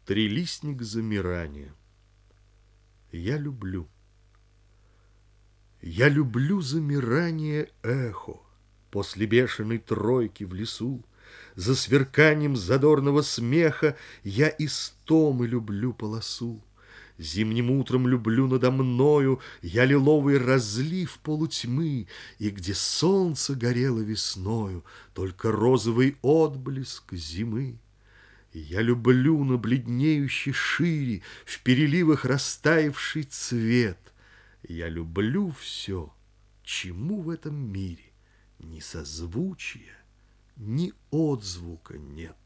Трилистник замирания. Я люблю. Я люблю замирание эхо после бешеной тройки в лесу. За сверканием задорного смеха я истомы люблю полосу. Зимним утром люблю надо мною я лиловый разлив полутьмы, и где солнце горело весною, только розовый отблеск зимы. Я люблю на бледнеющей шире в переливах растаявший цвет. Я люблю все, чему в этом мире ни созвучия, ни отзвука нет.